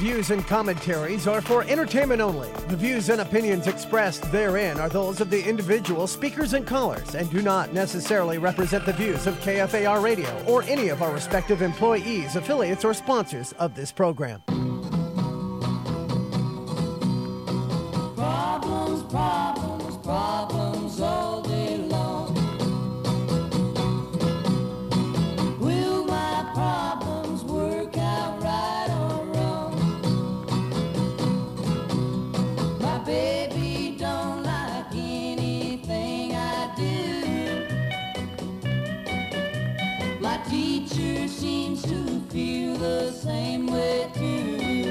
views and commentaries are for entertainment only. The views and opinions expressed therein are those of the individual speakers and callers and do not necessarily represent the views of KFAR Radio or any of our respective employees, affiliates, or sponsors of this program. Problems, problems, problems all day long. Will my problems work out right or wrong? My baby don't like anything I do. My teacher seems to feel the same way too.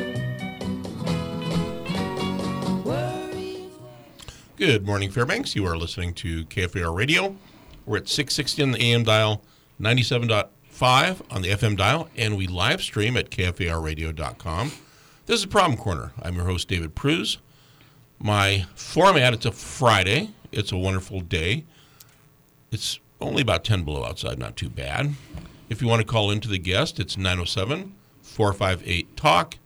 Good morning, Fairbanks. You are listening to KFAR Radio. We're at 660 on the AM dial, 97.5 on the FM dial, and we live stream at KFARradio.com. This is Problem Corner. I'm your host, David Pruz. My format, it's a Friday. It's a wonderful day. It's only about 10 below outside, not too bad. If you want to call into the guest, it's 907-458-TALK,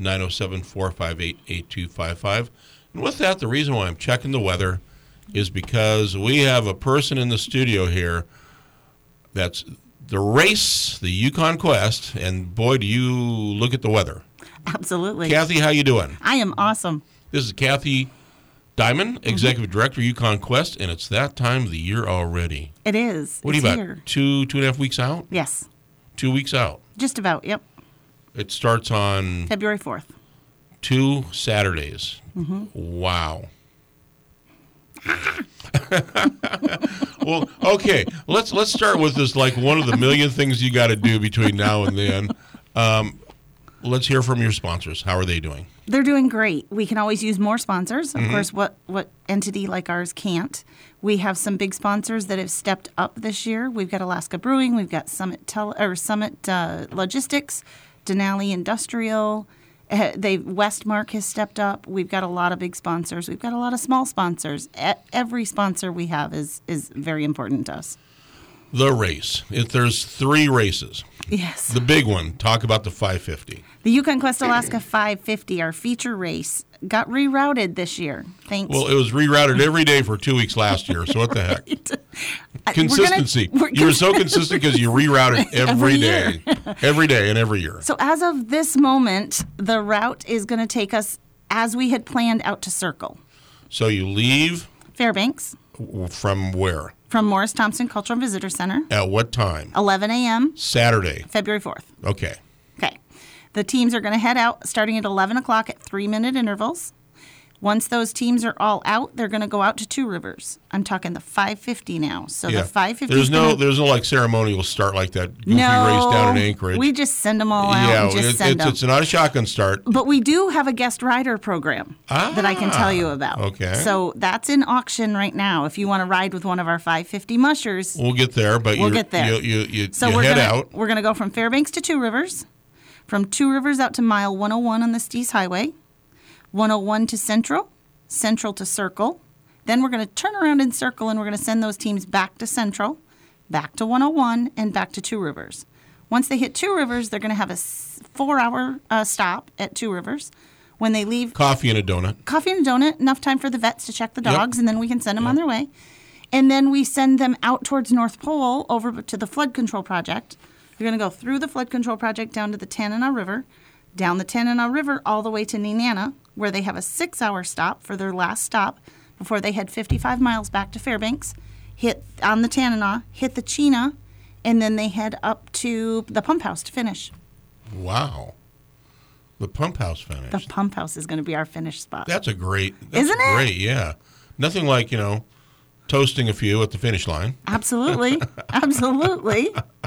907-458-8255. And with that, the reason why I'm checking the weather is because we have a person in the studio here that's the race, the Yukon Quest, and boy, do you look at the weather. Absolutely. Kathy, how you doing? I am awesome. This is Kathy Diamond, Executive Director, Yukon Quest, and it's that time of the year already. It is. What it's are you here. about, two and a half weeks out? Yes. 2 weeks out. Just about, yep. It starts on February 4th. 2 Saturdays. Mm-hmm. Wow. Well, okay. Let's start with this, like one of the million things you got to do between now and then. Let's hear from your sponsors. How are they doing? They're doing great. We can always use more sponsors. Of course, what entity like ours can't? We have some big sponsors that have stepped up this year. We've got Alaska Brewing. We've got Summit Logistics, Denali Industrial. Westmark has stepped up. We've got a lot of big sponsors. We've got a lot of small sponsors. Every sponsor we have is very important to us. The race. There's 3 races. Yes. The big one. Talk about the 550. The Yukon Quest Alaska 550, our feature race, got rerouted this year. Thanks. Well, it was rerouted every day for 2 weeks last year, so what the heck? Consistency. You were so consistent because you rerouted every day. Every day and every year. So as of this moment, the route is going to take us, as we had planned, out to Circle. So you leave? Fairbanks. From where? From Morris Thompson Cultural Visitor Center. At what time? 11 a.m. Saturday. February 4th. Okay. Okay. The teams are going to head out starting at 11 o'clock at 3-minute intervals. Once those teams are all out, they're going to go out to Two Rivers. I'm talking the 550 now. So the 550. There's no like ceremonial start like that goofy race down in Anchorage. We just send them all out and just send them. It's not a shotgun start. But we do have a guest rider program that I can tell you about. Okay. So that's in auction right now. If you want to ride with one of our 550 mushers. We'll get there, but we'll get there. You head out. We're going to go from Fairbanks to Two Rivers, from Two Rivers out to mile 101 on the Stees Highway, 101 to Central to Circle. Then we're going to turn around in Circle and we're going to send those teams back to Central, back to 101, and back to Two Rivers. Once they hit Two Rivers, they're going to have a 4-hour stop at Two Rivers. When they leave... Coffee and a donut. Enough time for the vets to check the dogs, and then we can send them on their way. And then we send them out towards North Pole over to the Flood Control Project. You're going to go through the Flood Control Project down to the Tanana River, down the Tanana River all the way to Nenana, where they have a 6-hour stop for their last stop before they head 55 miles back to Fairbanks, hit on the Tanana, hit the Chena, and then they head up to the pump house to finish. Wow. The pump house finish. The pump house is going to be our finish spot. Isn't it? Great, yeah. Nothing like, toasting a few at the finish line. Absolutely. Absolutely.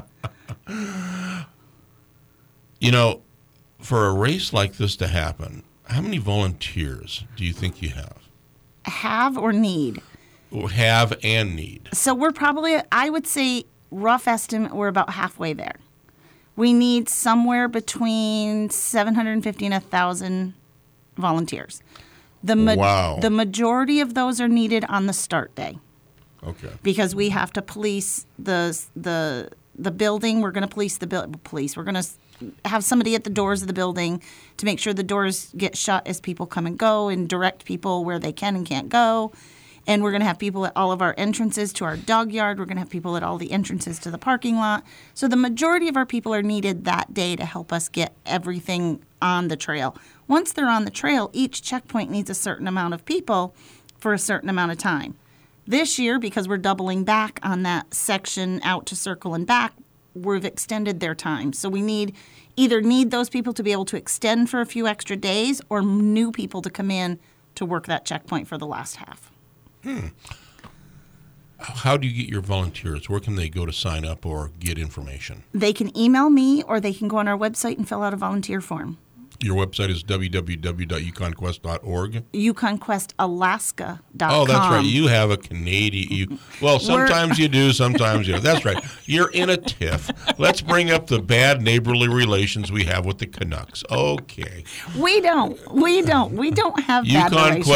For a race like this to happen, how many volunteers do you think you have? Have or need? Have and need. So we're probably, I would say, rough estimate, we're about halfway there. We need somewhere between 750 and 1,000 volunteers. Wow. The majority of those are needed on the start day. Okay. Because we have to police the building. We're going to police the police. We're going to have somebody at the doors of the building to make sure the doors get shut as people come and go and direct people where they can and can't go. And we're going to have people at all of our entrances to our dog yard. We're going to have people at all the entrances to the parking lot. So the majority of our people are needed that day to help us get everything on the trail. Once they're on the trail, each checkpoint needs a certain amount of people for a certain amount of time. This year, because we're doubling back on that section out to Circle and back, we've extended their time. So we need those people to be able to extend for a few extra days or new people to come in to work that checkpoint for the last half. How do you get your volunteers? Where can they go to sign up or get information? They can email me or they can go on our website and fill out a volunteer form. Your website is www.yukonquest.org. YukonQuestAlaska.com. Oh, that's right. You have a Canadian. Sometimes you do, sometimes you don't. That's right. You're in a tiff. Let's bring up the bad neighborly relations we have with the Canucks. Okay. We don't have bad relations.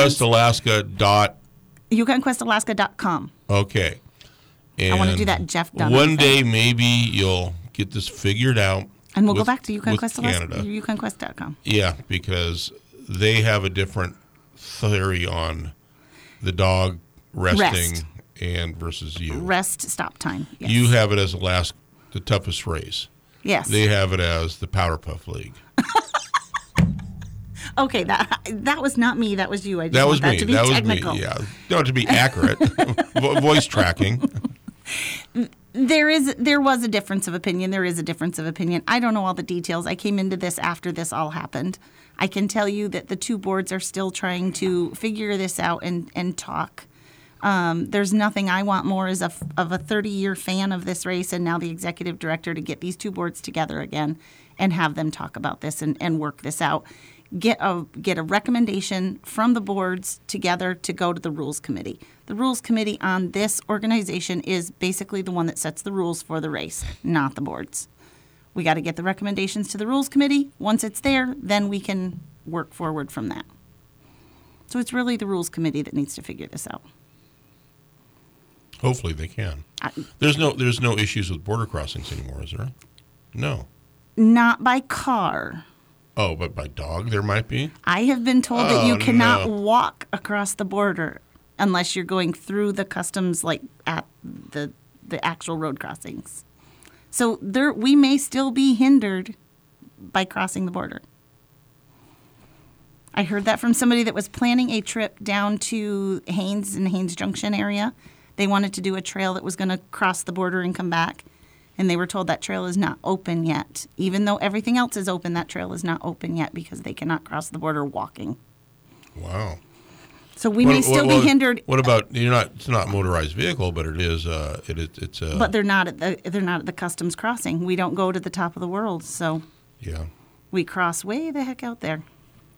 YukonQuestAlaska.com. Okay. And I want to do that Jeff Dunham one day thing. maybe you'll get this figured out. And we'll go back to YukonQuest.com. Yeah, because they have a different theory on the dog resting and versus you. Rest stop time. Yes. You have it as the toughest race. Yes. They have it as the Powder Puff League. Okay, that was not me. That was you. I just that was want me. That to be that technical. was me. Yeah, no, to be accurate. Voice tracking. There was a difference of opinion. There is a difference of opinion. I don't know all the details. I came into this after this all happened. I can tell you that the two boards are still trying to figure this out and talk. There's nothing I want more as of a 30-year fan of this race and now the executive director to get these two boards together again and have them talk about this and work this out. Get a recommendation from the boards together to go to the rules committee. The rules committee on this organization is basically the one that sets the rules for the race, not the boards. We got to get the recommendations to the rules committee. Once it's there, then we can work forward from that. So it's really the rules committee that needs to figure this out. Hopefully they can. There's no issues with border crossings anymore, is there? No. Not by car. Oh, but by dog there might be? I have been told that you cannot walk across the border unless you're going through the customs, like at the actual road crossings. So we may still be hindered by crossing the border. I heard that from somebody that was planning a trip down to Haines and Haines Junction area. They wanted to do a trail that was going to cross the border and come back. And they were told that trail is not open yet. Even though everything else is open, that trail is not open yet because they cannot cross the border walking. Wow. So we may still be hindered. What about it's not a motorized vehicle, but it is it's a. But they're not at the customs crossing. We don't go to the top of the world, so yeah. We cross way the heck out there.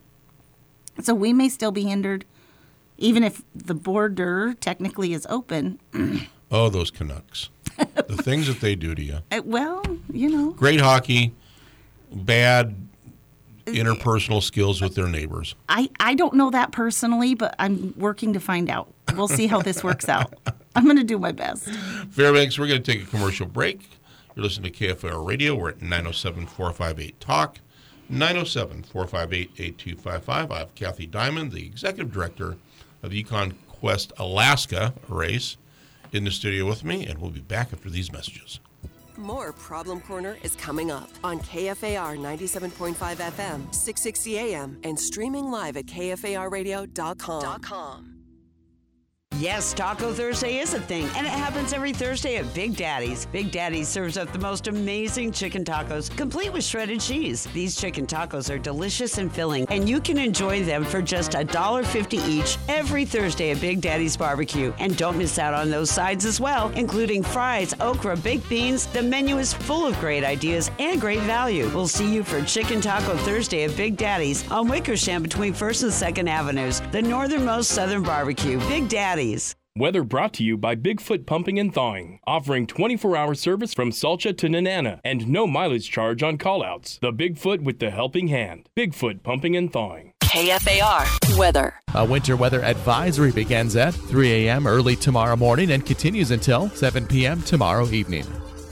So we may still be hindered, even if the border technically is open. Oh, those Canucks. The things that they do to you. Well, Great hockey, bad interpersonal skills with their neighbors. I don't know that personally, but I'm working to find out. We'll see how this works out. I'm going to do my best. Fairbanks, we're going to take a commercial break. You're listening to KFAR Radio. We're at 907-458-TALK, 907-458-8255. I have Kathy Diamond, the executive director of the Yukon Quest Alaska race, in the studio with me, and we'll be back after these messages. More Problem Corner is coming up on KFAR 97.5 FM, 660 AM, and streaming live at KFARradio.com. Yes, Taco Thursday is a thing, and it happens every Thursday at Big Daddy's. Big Daddy's serves up the most amazing chicken tacos, complete with shredded cheese. These chicken tacos are delicious and filling, and you can enjoy them for just $1.50 each every Thursday at Big Daddy's Barbecue. And don't miss out on those sides as well, including fries, okra, baked beans. The menu is full of great ideas and great value. We'll see you for Chicken Taco Thursday at Big Daddy's on Wickersham between 1st and 2nd Avenues, the northernmost southern barbecue. Big Daddy's. Weather brought to you by Bigfoot Pumping and Thawing, offering 24-hour service from Salcha to Nenana and no mileage charge on callouts. The Bigfoot with the helping hand. Bigfoot Pumping and Thawing. KFAR weather. A winter weather advisory begins at 3 a.m. early tomorrow morning and continues until 7 p.m. tomorrow evening.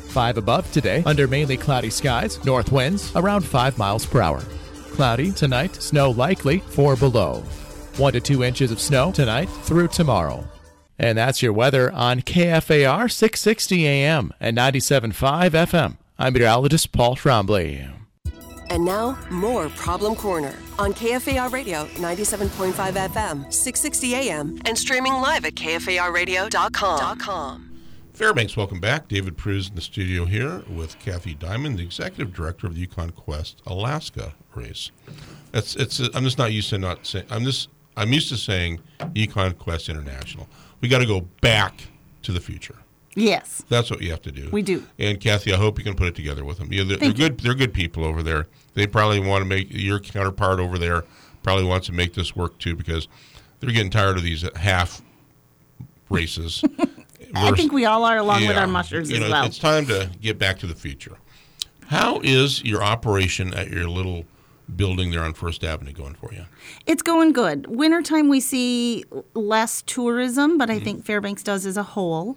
5 above today, under mainly cloudy skies, north winds around 5 miles per hour. Cloudy tonight, snow likely 4 below. 1 to 2 inches of snow tonight through tomorrow. And that's your weather on KFAR 660 AM and 97.5 FM. I'm meteorologist Paul Trombley. And now, more Problem Corner on KFAR Radio 97.5 FM, 660 AM, and streaming live at KFARradio.com. Fairbanks, welcome back. David Pruz in the studio here with Kathy Diamond, the executive director of the Yukon Quest Alaska race. I'm just not used to not saying. I'm used to saying Yukon Quest International. We got to go back to the future. Yes. That's what you have to do. We do. And Kathy, I hope you can put it together with them. They're good. They're good people over there. They probably want to make your counterpart over there probably wants to make this work too, because they're getting tired of these half races. I think we all are, along with our mushers as well. It's time to get back to the future. How is your operation at your little building there on First Avenue going for you? It's going good. Wintertime we see less tourism, but I think Fairbanks does as a whole.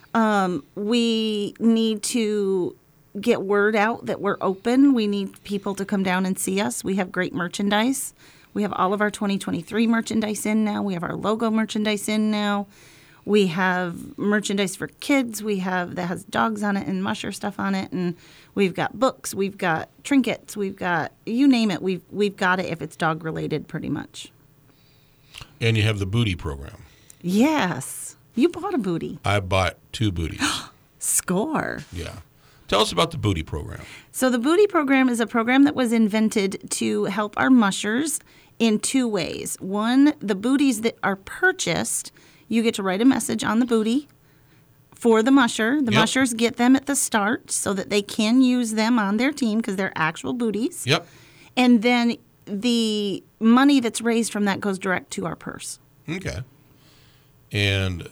We need to get word out that we're open. We need people to come down and see us. We have great merchandise. We have all of our 2023 merchandise in now. We have our logo merchandise in now. We have merchandise for kids. We have that has dogs on it and musher stuff on it, and we've got books. We've got trinkets. We've got you name it. We've got it if it's dog related, pretty much. And you have the booty program. Yes, you bought a booty. I bought 2 booties. Score. Yeah. Tell us about the booty program. So the booty program is a program that was invented to help our mushers in 2 ways. One, the booties that are purchased. You get to write a message on the booty for the musher. The mushers get them at the start so that they can use them on their team because they're actual booties. Yep. And then the money that's raised from that goes direct to our purse. Okay. And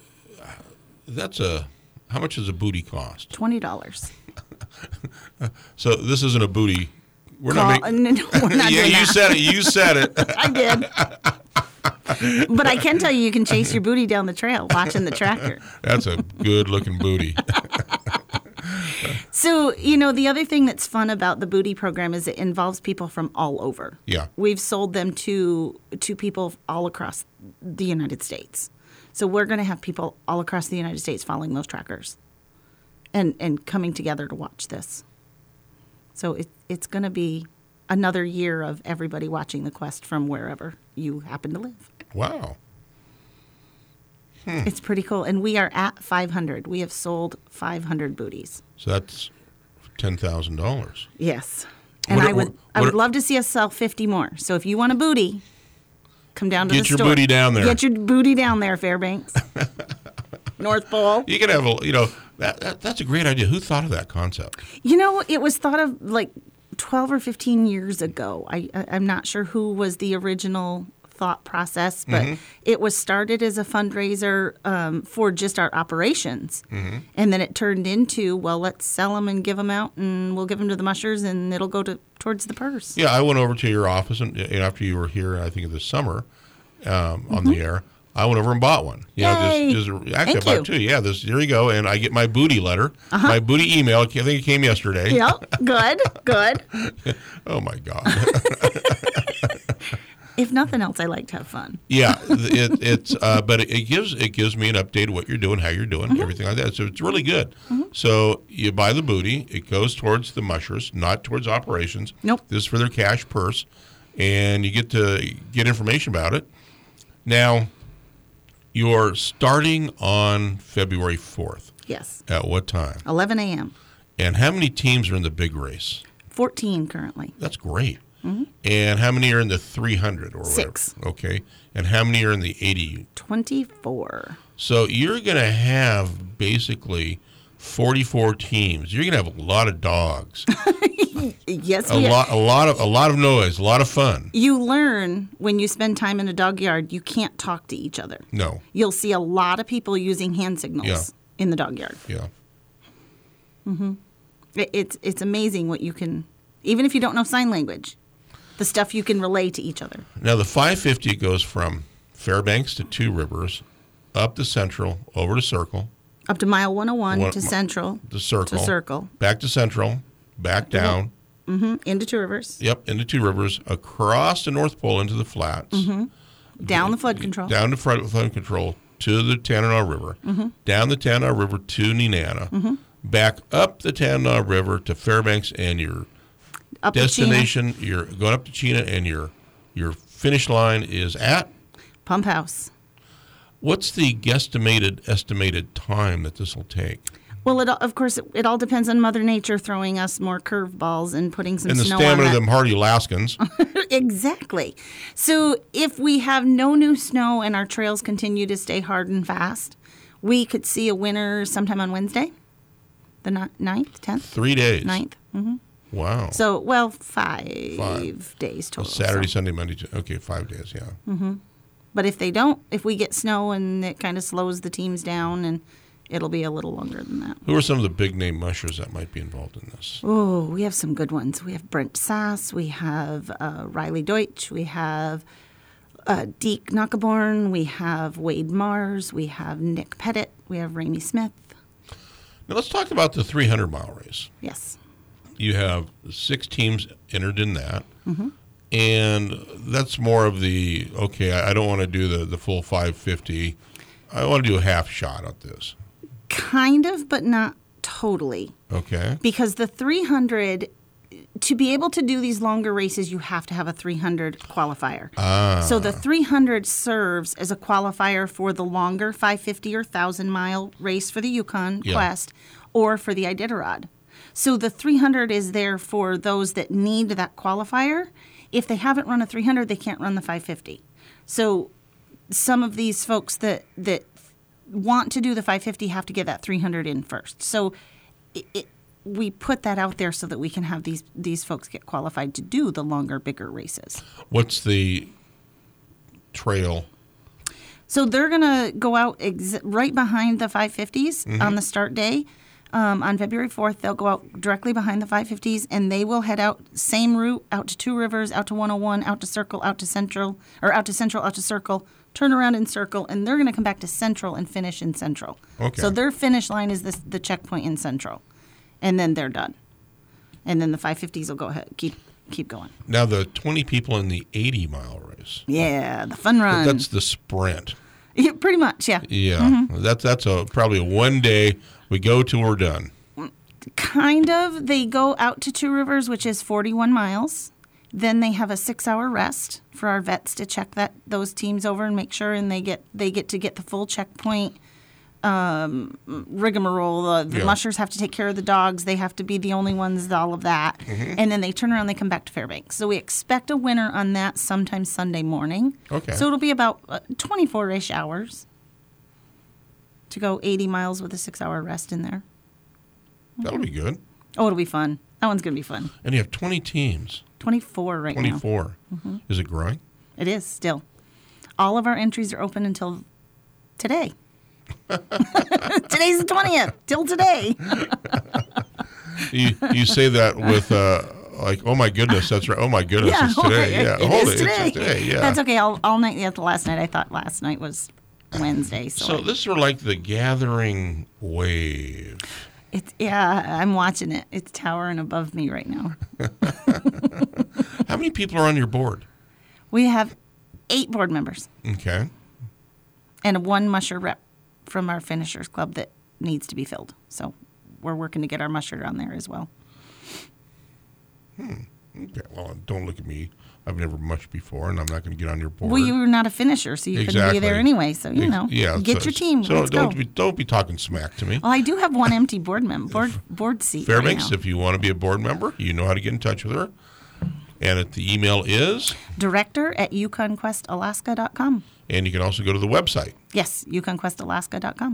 how much does a booty cost? $20. So this isn't a booty. We're not doing that. You said it. I did. But I can tell you can chase your booty down the trail watching the tractor. That's a good-looking booty. So, the other thing that's fun about the booty program is it involves people from all over. Yeah. We've sold them to people all across the United States. So we're going to have people all across the United States following those trackers and coming together to watch this. So it's going to be another year of everybody watching the Quest from wherever you happen to live. Wow. It's pretty cool. And we are at 500. We have sold 500 booties. So that's $10,000. Yes. And I would love to see us sell 50 more. So if you want a booty, come down to the store. Get your booty down there. Get your booty down there, Fairbanks. North Pole. You can have that's a great idea. Who thought of that concept? It was thought of like 12 or 15 years ago. I'm not sure who was the original thought process, but it was started as a fundraiser for just our operations. And then it turned into, well, let's sell them and give them out, and we'll give them to the mushers, and it'll go towards the purse. Yeah, I went over to your office, and after you were here, I think this summer on the air, I went over and bought one. Yay. Actually, I bought 2. Yeah, here you go, and I get my booty letter, my booty email. I think it came yesterday. Yep, good. Oh my God. If nothing else, I like to have fun. Yeah, but it gives me an update of what you're doing, how you're doing, everything like that. So it's really good. So you buy the booty, it goes towards the mushers, not towards operations. Nope. This is for their cash purse, and you get to get information about it. Now, you're starting on February 4th. Yes. At what time? 11 a.m. And how many teams are in the big race? 14 currently. That's great. And how many are in the 300 or whatever? 6. Okay. And how many are in the 80? 24. So you're going to have basically 44 teams. You're going to have a lot of dogs. Yes, a lot of noise, a lot of fun. You learn when you spend time in a dog yard, you can't talk to each other. No. You'll see a lot of people using hand signals in the dog yard. Yeah. It's amazing what you can, even if you don't know sign language, the stuff you can relay to each other. Now, the 550 goes from Fairbanks to Two Rivers, up to Central, over to Circle, Up to mile 101 One- to Central. The circle. To Circle. Back to Central. Back down. Into Two Rivers. Yep, into Two Rivers, across the North Pole into the flats. Down the flood control. Down to flood control to the Tanana River. Down the Tanana River to Nenana. Back up the Tanana River to Fairbanks, and your Up to destination, you're going up to Chena, and your finish line is at? Pump House. What's the estimated time that this will take? Well, of course, it all depends on Mother Nature throwing us more curveballs and putting some And the snow stamina on of that. them hardy Alaskans. Exactly. So if we have no new snow and our trails continue to stay hard and fast, we could see a winner sometime on Wednesday, the 9th, 10th? 3 days. 9th. Wow. So, well, 5 days total. Saturday, so. Sunday, Monday, okay, 5 days, yeah. But if we get snow and it kind of slows the teams down, and it'll be a little longer than that. Who are some of the big name mushers that might be involved in this? Oh, we have some good ones. We have Brent Sass. We have Riley Deutsch. We have Deke Knockaborn. We have Wade Mars. We have Nick Pettit. We have Ramey Smith. Now let's talk about the 300-mile race. Yes. You have 6 teams entered in that. And that's more of the, okay, I don't want to do the full 550. I want to do a half shot at this. Kind of, but not totally. Okay. Because the 300, to be able to do these longer races, you have to have a 300 qualifier. So the 300 serves as a qualifier for the longer 550 or 1,000-mile race for the Yukon Quest or for the Iditarod. So the 300 is there for those that need that qualifier. If they haven't run a 300, they can't run the 550. So some of these folks that want to do the 550 have to get that 300 in first. So we put that out there so that we can have these folks get qualified to do the longer, bigger races. What's the trail? So they're going to go out right behind the 550s on the start day. On February 4th, they'll go out directly behind the 550s, and they will head out same route, out to Two Rivers, out to 101, out to Circle, out to Central, out to Circle, turn around in Circle, and they're going to come back to Central and finish in Central. Okay. So their finish line is the checkpoint in Central, and then they're done. And then the 550s will go ahead, keep going. Now, the 20 people in the 80-mile race. Yeah, the fun run. That's the sprint. Yeah, pretty much, yeah. Yeah. That's probably a one day. We go till we're done. Kind of. They go out to Two Rivers, which is 41 miles. Then they have a 6-hour rest for our vets to check those teams over and make sure, and they get to get the full checkpoint rigmarole. The mushers have to take care of the dogs. They have to be the only ones, all of that. And then they turn around, they come back to Fairbanks. So we expect a winner on that sometime Sunday morning. Okay. So it'll be about 24-ish hours to go 80 miles with a 6-hour rest in there. That'll be good. Oh, it'll be fun. That one's going to be fun. And you have 20 teams. 24 right now. 24. Is it growing? It is still. All of our entries are open until today. Today's the 20th. Till today. You say that with like, oh my goodness, that's right. Oh my goodness, it's today. Yeah, It's today. Yeah. That's okay. All night after last night, I thought last night was Wednesday. So this is sort of like the gathering wave. I'm watching it. It's towering above me right now. How many people are on your board? We have 8 board members. Okay. And 1 musher rep from our finishers club that needs to be filled. So we're working to get our musher on there as well. Okay. Well, don't look at me. I've never mushed before, and I'm not going to get on your board. Well, you were not a finisher, so you couldn't be there anyway. So, get your team. So Let's go. don't be talking smack to me. Well, I do have 1 empty board seat. Fairbanks, right now. if you want to be a board member, you know how to get in touch with her. And the email is? director@yukonquestalaska.com. And you can also go to the website. Yes, yukonquestalaska.com.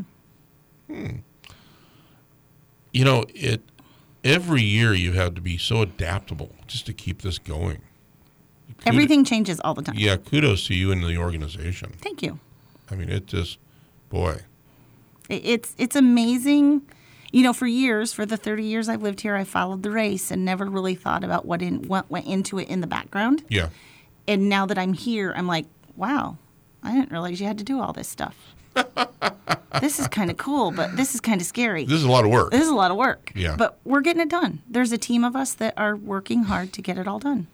You know, every year you have to be so adaptable just to keep this going. Everything changes all the time. Yeah, kudos to you and the organization. Thank you. I mean, it just, boy. It's amazing. You know, for years, for the 30 years I've lived here, I followed the race and never really thought about what went into it in the background. Yeah. And now that I'm here, I'm like, wow, I didn't realize you had to do all this stuff. This is kind of cool, but this is kind of scary. This is a lot of work. This is a lot of work. Yeah. But we're getting it done. There's a team of us that are working hard to get it all done.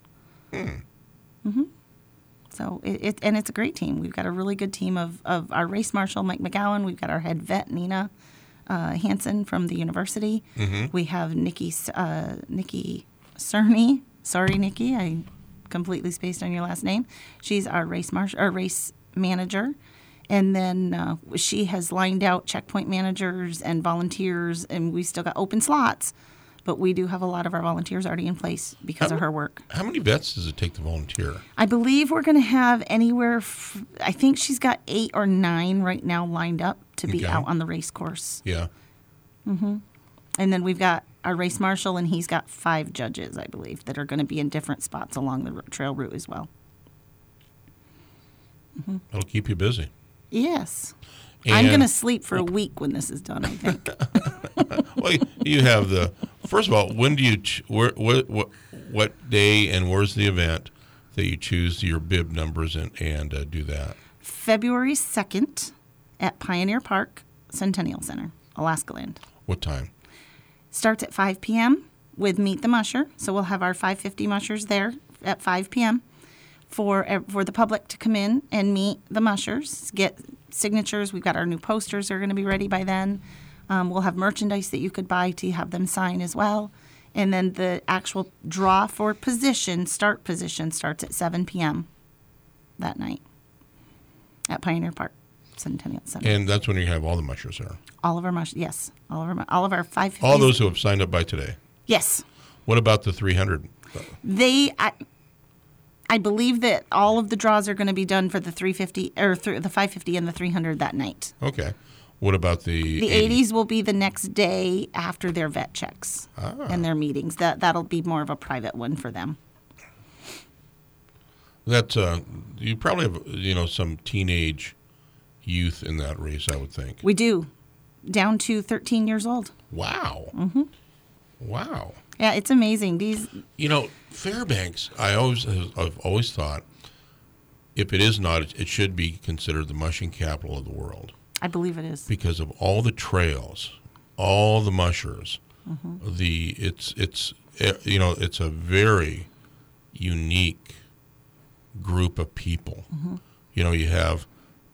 So it's a great team. We've got a really good team of our race marshal, Mike McGowan. We've got our head vet, Nina Hansen from the university. We have Nikki Cerny. Sorry, Nikki, I completely spaced on your last name. She's our race manager. And then she has lined out checkpoint managers and volunteers, and we still got open slots. But we do have a lot of our volunteers already in place because of her work. How many vets does it take to volunteer? I believe we're going to have anywhere, I think she's got 8 or 9 right now lined up to be out on the race course. Yeah. And then we've got our race marshal, and he's got 5 judges, I believe, that are going to be in different spots along the trail route as well. That'll keep you busy. Yes. And I'm going to sleep for a week when this is done, I think. Well, you have first of all, when do you what day and where's the event that you choose your bib numbers and do that? February 2nd at Pioneer Park, Centennial Center, Alaska Land. What time? Starts at 5 p.m. with Meet the Musher. So we'll have our 550 mushers there at 5 p.m. for the public to come in and meet the mushers, get signatures. We've got our new posters are going to be ready by then. We'll have merchandise that you could buy to have them sign as well. And then the actual draw for start position starts at 7 p.m. that night at Pioneer Park, Centennial Center. And that's when you have all the mushers there. All of our mushers, yes. All of our 550. All those who have signed up by today. Yes. What about the 300? I believe that all of the draws are going to be done for the 350 or the 550 and the 300 that night. Okay. What about the 80s will be the next day after their vet checks and their meetings. That'll be more of a private one for them. That you probably have some teenage youth in that race, I would think. We do, down to 13 years old. Wow. Wow. Yeah, it's amazing. Fairbanks, I've always thought, if it is not, it should be considered the mushing capital of the world. I believe it is. Because of all the trails, all the mushers, it's a very unique group of people. You have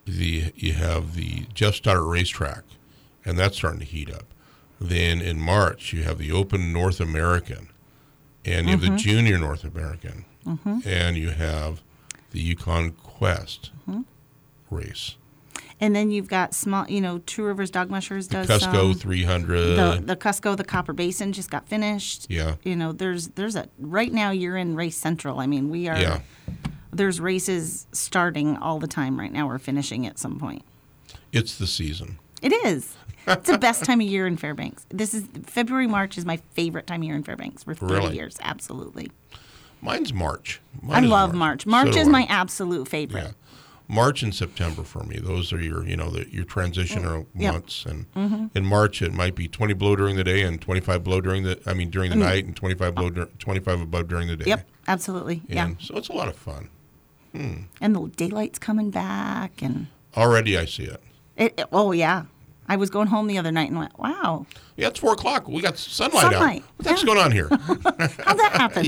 the Jeff Stoddart Racetrack, and that's starting to heat up. Then in March you have the Open North American, and you have the Junior North American, and you have the Yukon Quest race. And then you've got small, Two Rivers Dog Mushers does Cusco 300. The Cusco, the Copper Basin just got finished. Yeah. There's right now you're in Race Central. I mean, we are. Yeah. There's races starting all the time right now. We're finishing at some point. It's the season. It is. It's the best time of year in Fairbanks. February, March is my favorite time of year in Fairbanks for 30 years. Absolutely. Mine's March. I love March. March is my absolute favorite. Yeah. March and September for me. Those are your transitional months. And in March it might be 20 below during the day and 25 below during the night, and 25 below 25 above during the day. Yep, absolutely. And so it's a lot of fun. And the daylight's coming back, and already I see it. Oh yeah. I was going home the other night and went, wow. Yeah, it's 4:00. We got sunlight out. What the heck's going on here? How'd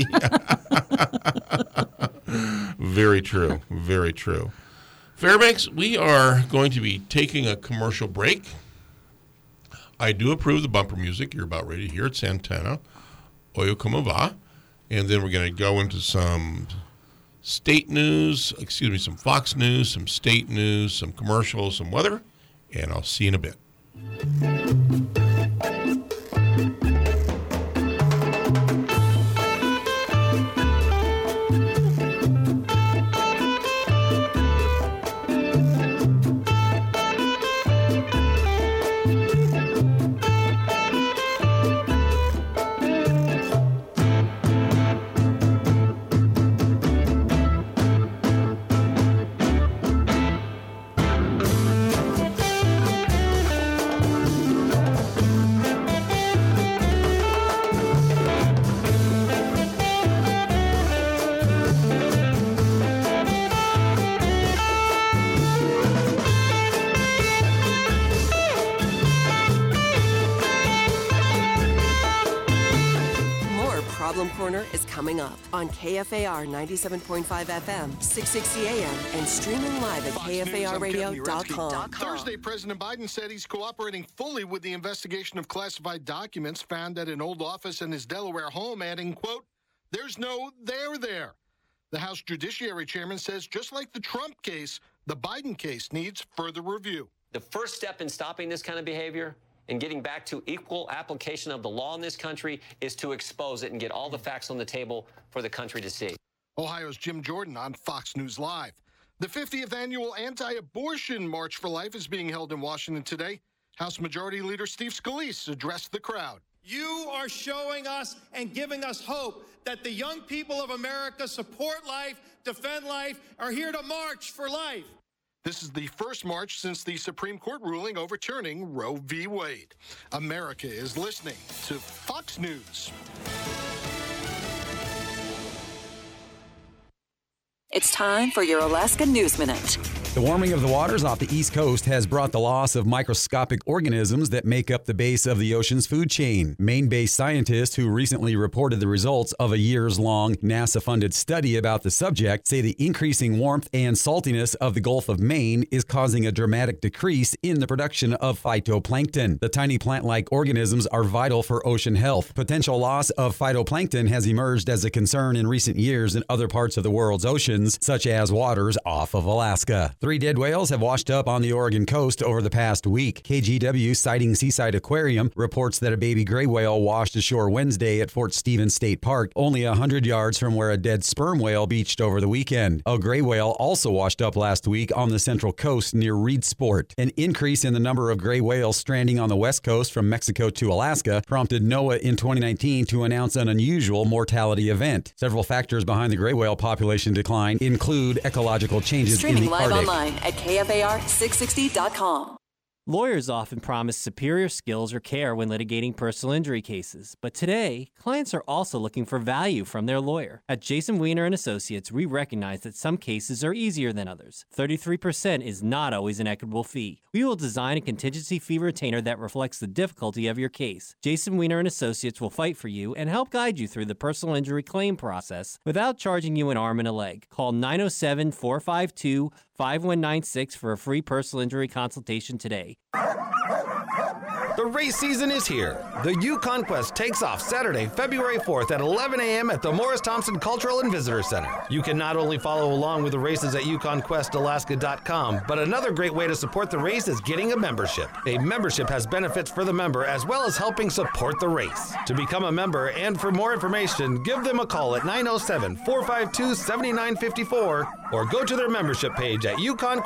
that happen? Very true. Very true. Fairbanks, we are going to be taking a commercial break. I do approve the bumper music you're about ready to hear at Santana, Oyo Como Va. And then we're going to go into some some Fox News, some state news, some commercials, some weather, and I'll see you in a bit. Corner is coming up on KFAR 97.5 FM, 660 AM, and streaming live at KFARradio.com. Thursday, President Biden said he's cooperating fully with the investigation of classified documents found at an old office in his Delaware home, adding, quote, "There's no there there." The House Judiciary Chairman says just like the Trump case, the Biden case needs further review. The first step in stopping this kind of behavior and getting back to equal application of the law in this country is to expose it and get all the facts on the table for the country to see. Ohio's Jim Jordan on Fox News Live. The 50th annual anti-abortion March for Life is being held in Washington today. House Majority Leader Steve Scalise addressed the crowd. You are showing us and giving us hope that the young people of America support life, defend life, are here to march for life. This is the first march since the Supreme Court ruling overturning Roe v. Wade. America is listening to Fox News. It's time for your Alaska News Minute. The warming of the waters off the East Coast has brought the loss of microscopic organisms that make up the base of the ocean's food chain. Maine-based scientists who recently reported the results of a years-long NASA-funded study about the subject say the increasing warmth and saltiness of the Gulf of Maine is causing a dramatic decrease in the production of phytoplankton. The tiny plant-like organisms are vital for ocean health. Potential loss of phytoplankton has emerged as a concern in recent years in other parts of the world's oceans, such as waters off of Alaska. 3 dead whales have washed up on the Oregon coast over the past week. KGW Sighting Seaside Aquarium reports that a baby gray whale washed ashore Wednesday at Fort Stevens State Park, only 100 yards from where a dead sperm whale beached over the weekend. A gray whale also washed up last week on the Central Coast near Reedsport. An increase in the number of gray whales stranding on the west coast from Mexico to Alaska prompted NOAA in 2019 to announce an unusual mortality event. Several factors behind the gray whale population decline include ecological changes Streaming in the live Arctic. online at KFAR660.com. Lawyers often promise superior skills or care when litigating personal injury cases, but today, clients are also looking for value from their lawyer. At Jason Wiener and Associates, we recognize that some cases are easier than others. 33% is not always an equitable fee. We will design a contingency fee retainer that reflects the difficulty of your case. Jason Wiener and Associates will fight for you and help guide you through the personal injury claim process without charging you an arm and a leg. Call 907-452-5196 for a free personal injury consultation today. The race season is here. The Yukon Quest takes off Saturday, February 4th at 11 a.m. at the Morris Thompson Cultural and Visitor Center. You can not only follow along with the races at YukonQuestAlaska.com, but another great way to support the race is getting a membership. A membership has benefits for the member as well as helping support the race. To become a member and for more information, give them a call at 907-452-7954 or go to their membership page at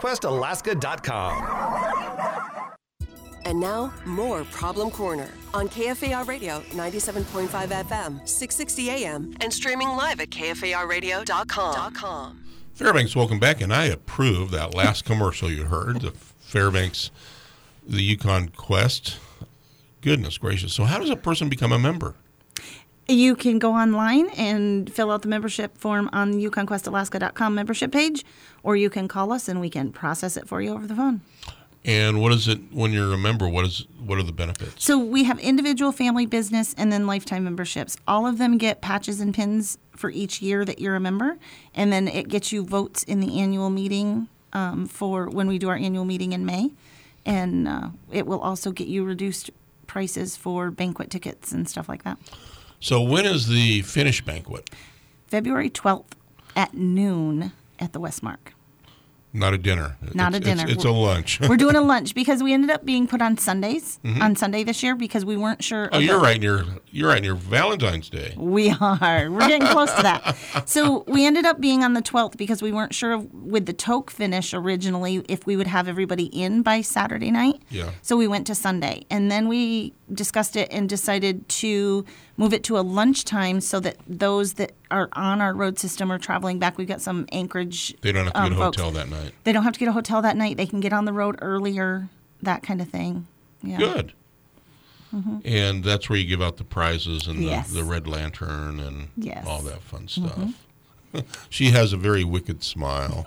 YukonQuestAlaska.com. And now, more Problem Corner on KFAR Radio 97.5 FM, 660 AM, and streaming live at KFARradio.com. Fairbanks, welcome back, and I approve that last commercial you heard, the Fairbanks, the Yukon Quest. Goodness gracious. So how does a person become a member? You can go online and fill out the membership form on the YukonQuestAlaska.com membership page, or you can call us and we can process it for you over the phone. And what is it when you're a member? What are the benefits? So we have individual, family, business, and then lifetime memberships. All of them get patches and pins for each year that you're a member, and then it gets you votes in the annual meeting for when we do our annual meeting in May, and it will also get you reduced prices for banquet tickets and stuff like that. So when is the finish banquet? February 12th at noon at the Westmark. Not a dinner. Not a dinner. It's a lunch. We're doing a lunch because we ended up being put on Sundays, on Sunday this year, because we weren't sure. Oh, you're right near Valentine's Day. We are. We're getting close to that. So we ended up being on the 12th because we weren't sure with the toque finish originally if we would have everybody in by Saturday night. Yeah. So we went to Sunday. And then we discussed it and decided to move it to a lunchtime so that those that are on our road system or traveling back, we've got some Anchorage They don't have to get a folks. hotel that night. They don't have to get a hotel that night. They can get on the road earlier, that kind of thing. Yeah. Good. Mm-hmm. And that's where you give out the prizes and Yes. the red lantern and Yes. all that fun stuff. She has a very wicked smile.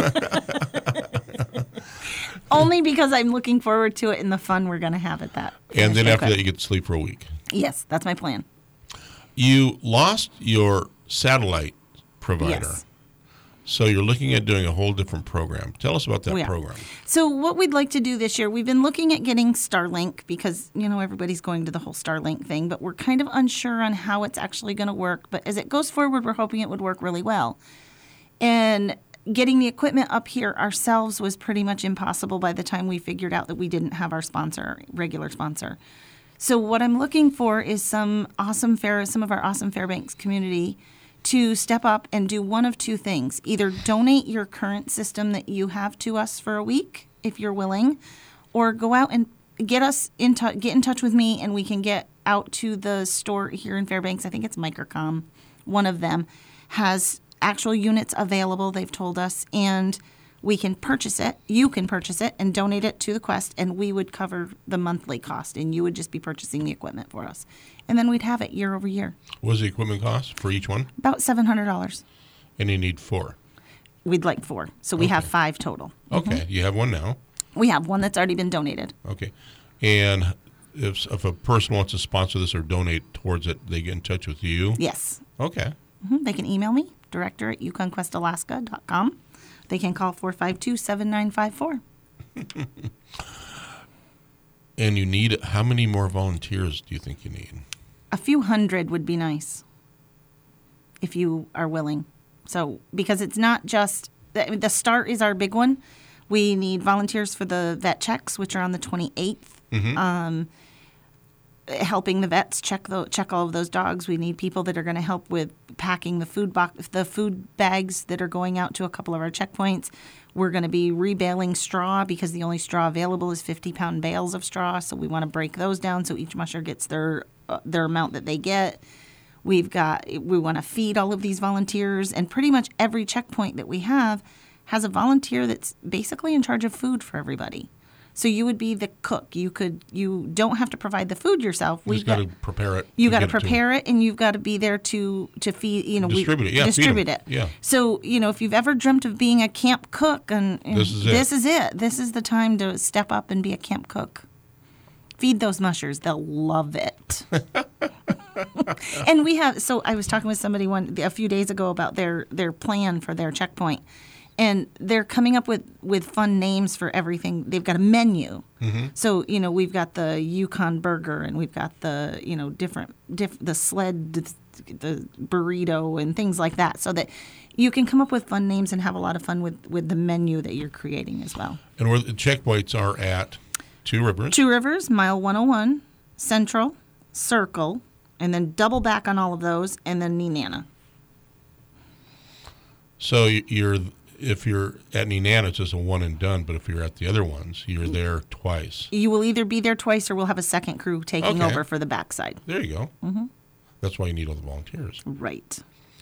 Only because I'm looking forward to it and the fun we're going to have at that. And then after banquet. that, you get to sleep for a week. Yes, that's my plan. You lost your satellite provider. Yes. So you're looking at doing a whole different program. Tell us about that We are. program. So what we'd like to do this year, we've been looking at getting Starlink because, everybody's going to the whole Starlink thing, but we're kind of unsure on how it's actually going to work. But as it goes forward, we're hoping it would work really well. And getting the equipment up here ourselves was pretty much impossible by the time we figured out that we didn't have our regular sponsor. So what I'm looking for is some of our awesome Fairbanks community to step up and do one of two things. Either donate your current system that you have to us for a week, if you're willing, or go out and get in touch with me, and we can get out to the store here in Fairbanks. I think it's Microcom. One of them has actual units available, they've told us, and we can purchase it. You can purchase it and donate it to the Quest, and we would cover the monthly cost, and you would just be purchasing the equipment for us. And then we'd have it year over year. What does the equipment cost for each one? About $700. And you need 4. We'd like 4. So we have 5 total. Okay. You have one now. We have one that's already been donated. Okay. And if a person wants to sponsor this or donate towards it, they get in touch with you? Yes. Okay. They can email me, director@yukonquestalaska.com. They can call 452-7954. And you need, how many more volunteers do you think you need? A few hundred would be nice, if you are willing. So, because it's not just, the start is our big one. We need volunteers for the vet checks, which are on the 28th. Helping the vets check all of those dogs. We need people that are going to help with packing the food bags that are going out to a couple of our checkpoints. We're going to be rebaling straw because the only straw available is 50-pound bales of straw. So we want to break those down so each musher gets their amount that they get. We want to feed all of these volunteers, and pretty much every checkpoint that we have has a volunteer that's basically in charge of food for everybody. So you would be the cook. You don't have to provide the food yourself. We've got to prepare it. You got to prepare it, and you've got to be there to feed. Distribute it. Yeah, distribute it. Yeah. So if you've ever dreamt of being a camp cook, and this is it. This is the time to step up and be a camp cook. Feed those mushers; they'll love it. And we have. So I was talking with somebody a few days ago about their plan for their checkpoint. And they're coming up with fun names for everything. They've got a menu. So, we've got the Yukon burger, and we've got the, the sled, the burrito, and things like that. So that you can come up with fun names and have a lot of fun with the menu that you're creating as well. And where the checkpoints are at Two Rivers. Two Rivers, Mile 101, Central, Circle, and then double back on all of those, and then Nenana. So if you're at Nenana, it's just a one and done. But if you're at the other ones, you're there twice. You will either be there twice, or we'll have a second crew taking over for the backside. There you go. That's why you need all the volunteers. Right.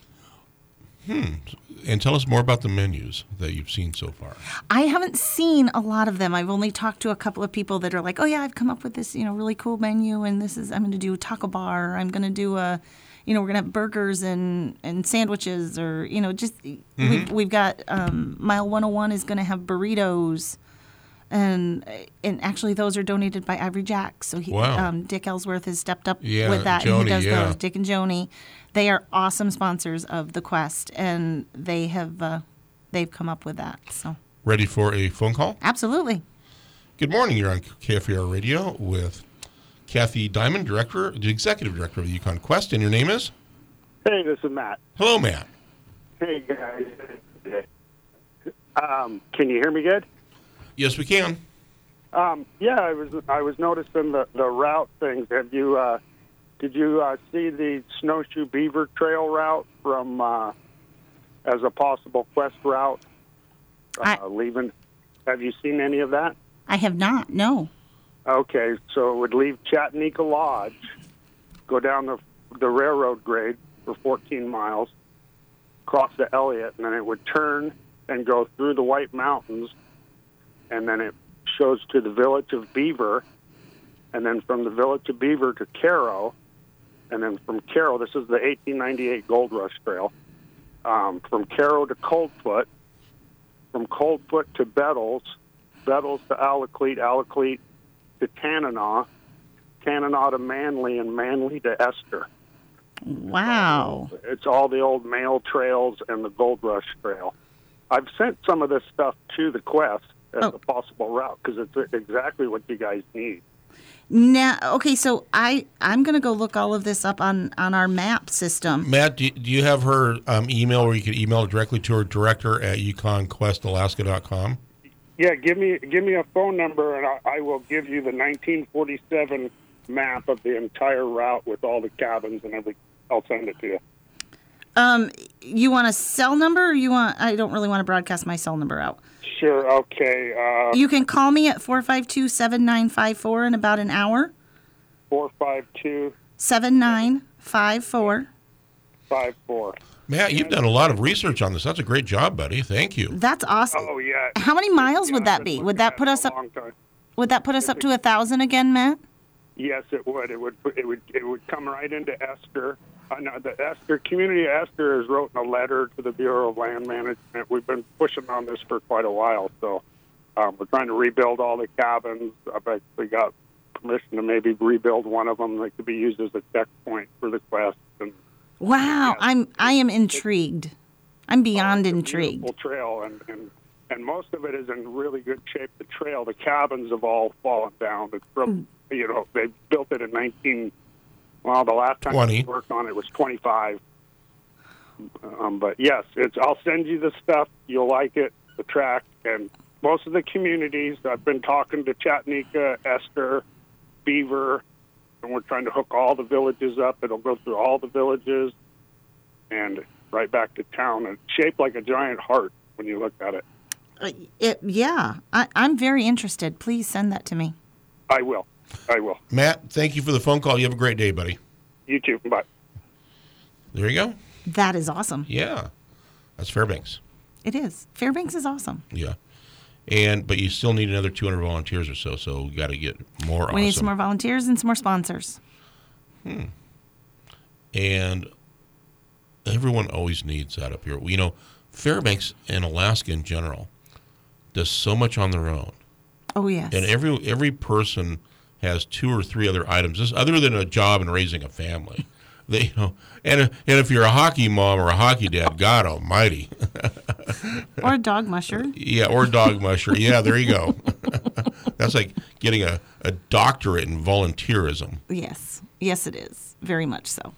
And tell us more about the menus that you've seen so far. I haven't seen a lot of them. I've only talked to a couple of people that are like, oh, yeah, I've come up with this, really cool menu, and I'm going to do a taco bar. I'm going to do we're going to have burgers and sandwiches, or, we've got Mile 101 is going to have burritos. And actually, those are donated by Ivory Jack. So Dick Ellsworth has stepped up with that. Joni, and he does those. Dick and Joni, they are awesome sponsors of the Quest, and they've come up with that. So ready for a phone call? Absolutely. Good morning. You're on KFAR Radio with Kathy Diamond, Executive Director of the Yukon Quest, and your name is? Hey, this is Matt. Hello, Matt. Hey, guys. Can you hear me good? Yes, we can. I was noticing the route things. Have you did you see the Snowshoe Beaver Trail route from as a possible Quest route leaving? Have you seen any of that? I have not. No. Okay, so it would leave Chattanooga Lodge, go down the railroad grade for 14 miles, cross the Elliott, and then it would turn and go through the White Mountains, and then it shows to the village of Beaver, and then from the village of Beaver to Caro, and then from Caro, this is the 1898 Gold Rush Trail, from Caro to Coldfoot, from Coldfoot to Bettles to Alaclete to Tanana to Manly, and Manly to Esther. Wow. It's all the old mail trails and the Gold Rush Trail. I've sent some of this stuff to the Quest as a possible route because it's exactly what you guys need. Now, okay, so I'm going to go look all of this up on our map system. Matt, do you have her email where you can email it directly to her, director at YukonQuestAlaska.com? Yeah, give me a phone number, and I will give you the 1947 map of the entire route with all the cabins and everything. I'll send it to you. You want a cell number, or I don't really want to broadcast my cell number out. Sure, okay. You can call me at 452-7954 in about an hour. 452-7954. Matt, you've done a lot of research on this. That's a great job, buddy. Thank you. That's awesome. Oh, yeah. How many miles would that be? Would that put us up? Would that put us up to 1,000 again, Matt? Yes, it would. It would come right into Esther. The Esther community of Esther has written a letter to the Bureau of Land Management. We've been pushing on this for quite a while, so we're trying to rebuild all the cabins. I've actually got permission to maybe rebuild one of them that could be used as a checkpoint for the Quest. And, wow, I am intrigued. I'm beyond intrigued. Beautiful trail, and most of it is in really good shape. The trail, the cabins have all fallen down. It's from they built it in the last time 20. we worked on it was 25. But yes, I'll send you the stuff. You'll like it, the track, and most of the communities. I've been talking to Chattanooga, Esther, Beaver, and we're trying to hook all the villages up. It'll go through all the villages and right back to town. It's shaped like a giant heart when you look at it. I'm very interested. Please send that to me. I will. Matt, thank you for the phone call. You have a great day, buddy. You too. Bye. There you go. That is awesome. Yeah. That's Fairbanks. It is. Fairbanks is awesome. Yeah. But you still need another 200 volunteers or so you got to get more awesome. We need some more volunteers and some more sponsors. And everyone always needs that up here. Fairbanks and Alaska in general does so much on their own. Oh, yes. And every person has 2 or 3 other items, just other than a job and raising a family. And if you're a hockey mom or a hockey dad, God almighty. Or a dog musher. Yeah, or a dog musher. Yeah, there you go. That's like getting a doctorate in volunteerism. Yes. Yes, it is. Very much so.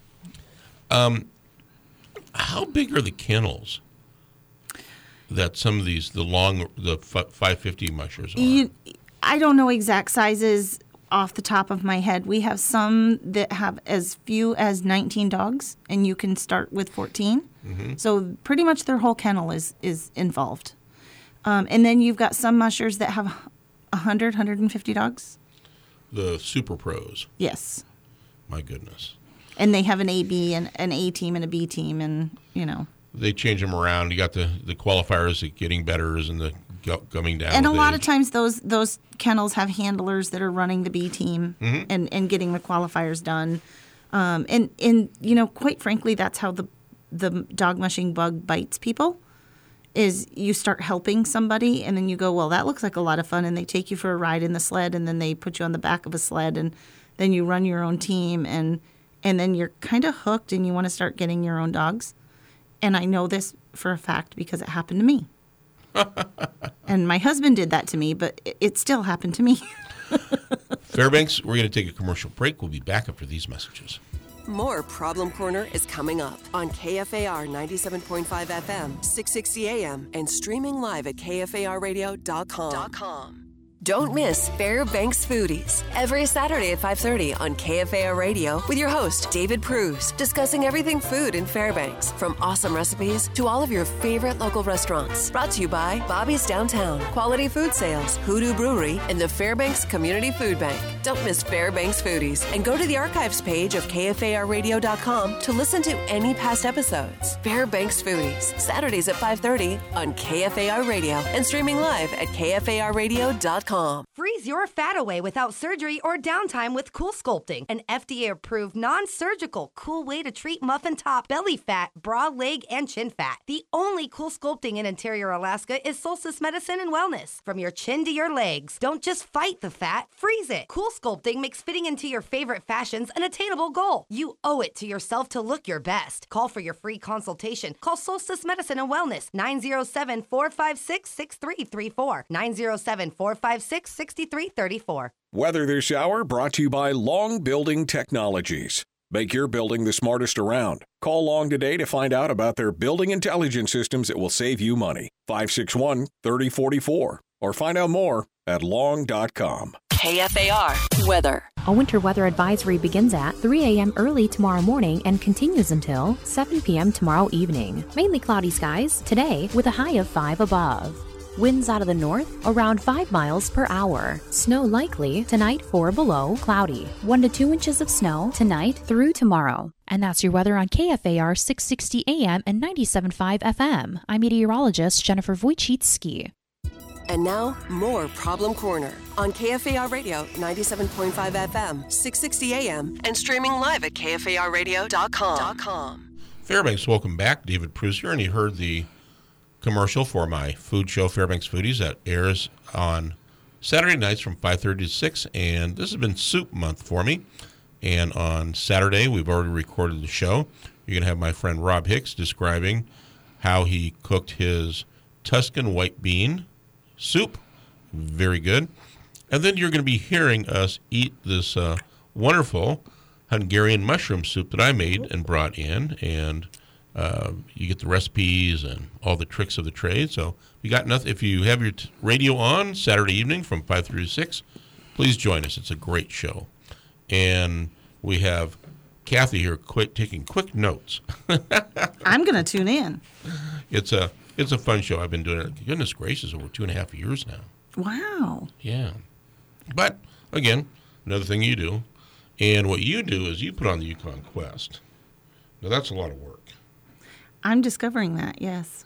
How big are the kennels that some of these, the 550 mushers are? I don't know exact sizes off the top of my head. We have some that have as few as 19 dogs, and you can start with 14. Mm-hmm. So pretty much their whole kennel is involved. And then you've got some mushers that have 100, 150 dogs. The super pros. Yes. My goodness. And they have an A-B and an A team and a B team, and they change them around. You got the qualifiers, the getting betters, and the coming down. And a lot of times those kennels have handlers that are running the B team and getting the qualifiers done. And quite frankly, that's how the dog mushing bug bites people. Is you start helping somebody, and then you go, well, that looks like a lot of fun, and they take you for a ride in the sled, and then they put you on the back of a sled, and then you run your own team, and then you're kind of hooked, and you want to start getting your own dogs. And I know this for a fact because it happened to me. And my husband did that to me, but it still happened to me. Fairbanks, we're going to take a commercial break. We'll be back after these messages. More Problem Corner is coming up on KFAR 97.5 FM, 660 AM, and streaming live at KFARradio.com. Don't miss Fairbanks Foodies every Saturday at 5:30 on KFAR Radio with your host, David Pruse, discussing everything food in Fairbanks, from awesome recipes to all of your favorite local restaurants. Brought to you by Bobby's Downtown, Quality Food Sales, Hoodoo Brewery, and the Fairbanks Community Food Bank. Don't miss Fairbanks Foodies and go to the archives page of KFARradio.com to listen to any past episodes. Fairbanks Foodies, Saturdays at 5:30 on KFAR Radio and streaming live at KFARradio.com. Free Squeeze your fat away without surgery or downtime with Cool Sculpting, an FDA-approved non-surgical cool way to treat muffin top, belly fat, bra, leg, and chin fat. The only Cool Sculpting in Interior Alaska is Solstice Medicine and Wellness. From your chin to your legs, don't just fight the fat, freeze it. Cool Sculpting makes fitting into your favorite fashions an attainable goal. You owe it to yourself to look your best. Call for your free consultation. Call Solstice Medicine and Wellness, 907-456-6334, 907-456-6334. Weather This Hour brought to you by Long Building Technologies. Make your building the smartest around. Call Long today to find out about their building intelligence systems that will save you money. 561-3044. Or find out more at long.com. KFAR weather. A winter weather advisory begins at 3 a.m. early tomorrow morning and continues until 7 p.m. tomorrow evening. Mainly cloudy skies today with a high of 5 above. Winds out of the north around 5 miles per hour. Snow likely tonight 4 below, cloudy. 1 to 2 inches of snow tonight through tomorrow. And that's your weather on KFAR 660 AM and 97.5 FM. I'm meteorologist Jennifer Wojcicki. And now, more Problem Corner on KFAR Radio 97.5 FM, 660 AM, and streaming live at KFARradio.com. Fairbanks, welcome back. David Prus here, and you heard the commercial for my food show, Fairbanks Foodies, that airs on Saturday nights from 5:30 to 6, and this has been soup month for me. And on Saturday, we've already recorded the show. You're going to have my friend Rob Hicks describing how he cooked his Tuscan white bean soup. Very good. And then you're going to be hearing us eat this wonderful Hungarian mushroom soup that I made and brought in, and you get the recipes and all the tricks of the trade. So you got nothing. If you have your radio on Saturday evening from 5:30 to 6, please join us. It's a great show. And we have Kathy here taking quick notes. I'm going to tune in. It's a fun show. I've been doing it, goodness gracious, over 2.5 years now. Wow. Yeah. But, again, another thing you do, and what you do is you put on the Yukon Quest. Now, that's a lot of work. I'm discovering that, yes.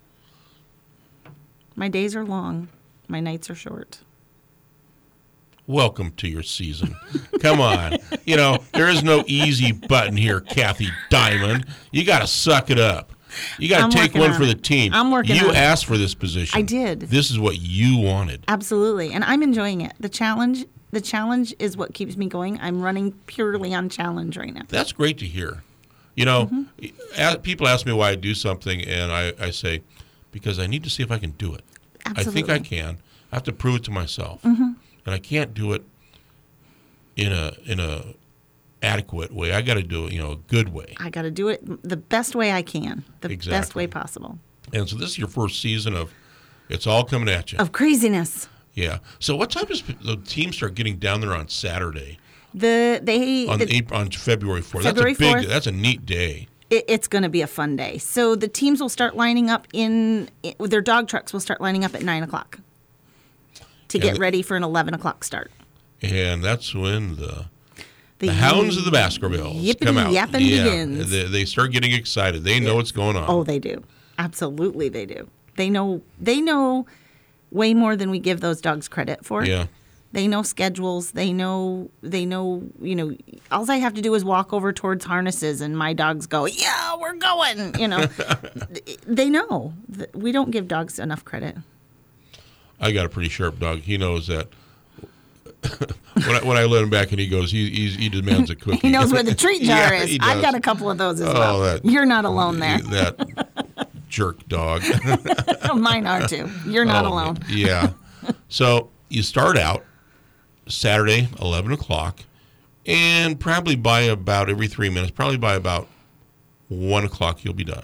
My days are long. My nights are short. Welcome to your season. Come on. There is no easy button here, Kathy Diamond. You got to suck it up. You got to take one for the team. I'm working on it. You asked for this position. I did. This is what you wanted. Absolutely. And I'm enjoying it. The challenge is what keeps me going. I'm running purely on challenge right now. That's great to hear. People ask me why I do something, and I say, because I need to see if I can do it. Absolutely. I think I can. I have to prove it to myself. Mm-hmm. And I can't do it in a adequate way. I got to do it, a good way. I got to do it the best way I can, the Exactly. best way possible. And so this is your first season of It's All Coming At You. Of craziness. Yeah. So what time does the team start getting down there on Saturday? On February 4th. February 4th. That's a neat day. It's going to be a fun day. So the teams will start lining up their dog trucks will start lining up at 9 o'clock to get ready for an 11 o'clock start. And that's when the hounds of the Baskervilles come out. Yapping begins. They start getting excited. They know what's going on. Oh, they do. Absolutely, they do. They know way more than we give those dogs credit for. Yeah. They know schedules. They know, all I have to do is walk over towards harnesses and my dogs go, yeah, we're going, They know. We don't give dogs enough credit. I got a pretty sharp dog. He knows that when I let him back and he goes, he demands a cookie. He knows where the treat jar is. He does. I've got a couple of those as well. You're not alone there. That jerk dog. Mine are too. You're not alone. Yeah. So you start out Saturday, 11 o'clock, and probably by about every 3 minutes, probably by about 1 o'clock, you'll be done.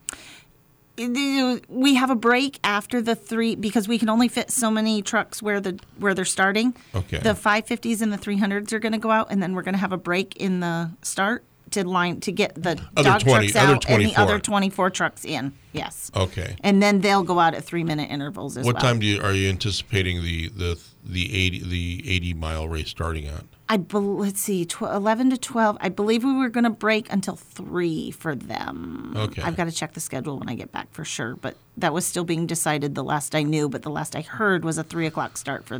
We have a break after the 3 because we can only fit so many trucks where they're starting. Okay. The 550s and the 300s are going to go out, and then we're going to have a break in the start to get the dog trucks out and the other 24 trucks in. Yes. Okay. And then they'll go out at 3-minute intervals as well. What time are you anticipating the 80-mile race starting at? Let's see, 11 to 12. I believe we were going to break until 3 for them. Okay. I've got to check the schedule when I get back for sure, but that was still being decided the last I knew, but the last I heard was a 3 o'clock start for the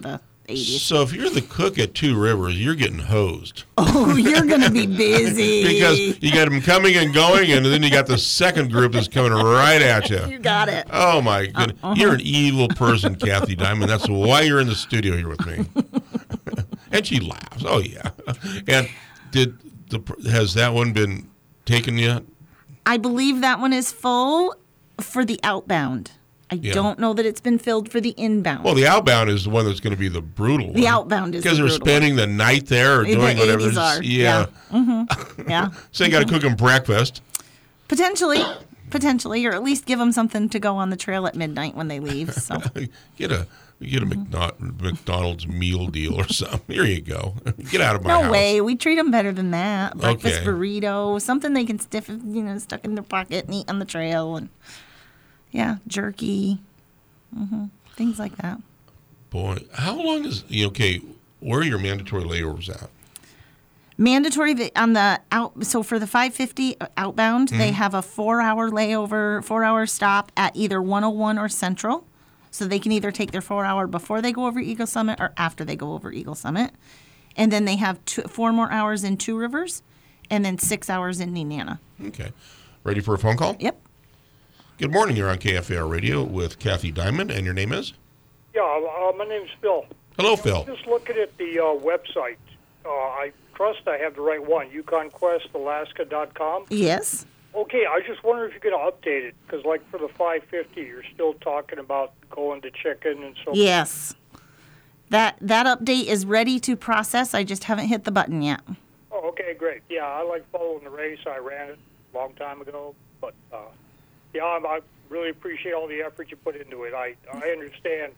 80s. So if you're the cook at Two Rivers, you're getting hosed. Oh, you're going to be busy. Because you got them coming and going, and then you got the second group that's coming right at you. You got it. Oh, my goodness. You're an evil person, Kathy Diamond. That's why you're in the studio here with me. And she laughs. Oh, yeah. And has that one been taken yet? I believe that one is full for the outbound. I don't know that it's been filled for the inbound. Well, the outbound is the one that's going to be the brutal one. The outbound is the brutal because they're spending the night there or doing whatever. The 80s are. Yeah. Mm-hmm. Yeah. So you got to cook them breakfast. Potentially, or at least give them something to go on the trail at midnight when they leave. So get a McDonald's meal deal or something. Here you go. Get out of my house. No way. We treat them better than that. Breakfast burrito, something they can stuck in their pocket and eat on the trail, and jerky, things like that. Boy, how long is where are your mandatory layovers at? Mandatory so for the 550 outbound, they have a 4-hour stop at either 101 or Central. So they can either take their 4-hour before they go over Eagle Summit or after they go over Eagle Summit. And then they have 4 more hours in Two Rivers and then 6 hours in Nenana. Okay. Ready for a phone call? Yep. Good morning. You're on KFAR Radio with Kathy Diamond, and your name is? Yeah, my name's Phil. Hello, Phil. I'm just looking at the website. I trust I have the right one, YukonQuestAlaska.com. Yes. Okay, I just wonder if you're going to update it, because like for the 550, you're still talking about going to chicken and so forth. Yes. That update is ready to process. I just haven't hit the button yet. Oh, okay, great. Yeah, I like following the race. I ran it a long time ago, but I really appreciate all the effort you put into it. I understand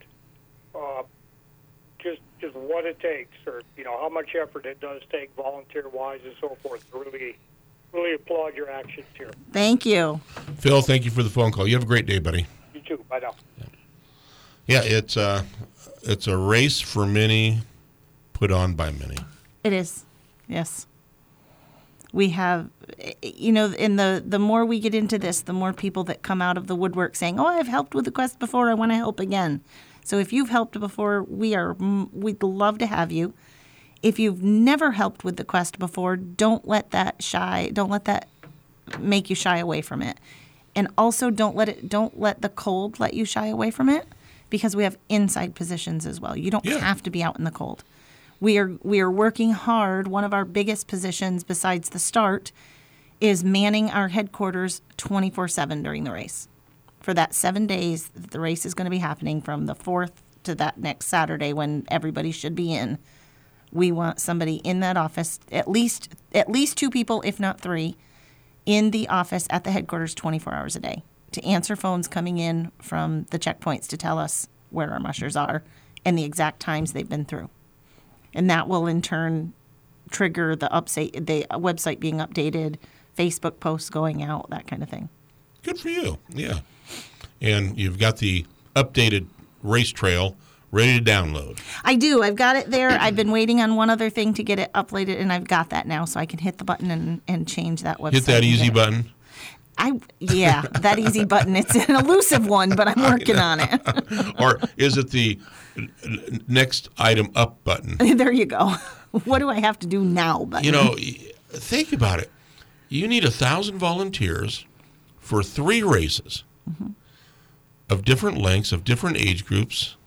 just what it takes, or how much effort it does take, volunteer-wise and so forth. Really applaud your actions here. Thank you, Phil. Thank you for the phone call. You have a great day, buddy. You too. Bye now. Yeah, it's a race for many, put on by many. It is. Yes. We have, and the more we get into this, the more people that come out of the woodwork saying, "Oh, I've helped with the quest before. I want to help again." So if you've helped before, we'd love to have you. If you've never helped with the quest before, don't let that make you shy away from it. And also don't let the cold let you shy away from it, because we have inside positions as well. You don't have to be out in the cold. We are working hard. One of our biggest positions besides the start is manning our headquarters 24/7 during the race. For that 7 days, the race is going to be happening from the 4th to that next Saturday when everybody should be in. We want somebody in that office, at least 2 people, if not 3, in the office at the headquarters 24 hours a day to answer phones coming in from the checkpoints to tell us where our mushers are and the exact times they've been through. And that will in turn trigger the website being updated, Facebook posts going out, that kind of thing. Good for you. Yeah. And you've got the updated race trail ready to download. I do. I've got it there. I've been waiting on one other thing to get it uploaded, and I've got that now, so I can hit the button and change that website. Hit that easy button. That easy button. It's an elusive one, but I'm working on it. Or is it the next item up button? There you go. What do I have to do now button? Think about it. You need 1,000 volunteers for 3 races of different lengths, of different age groups,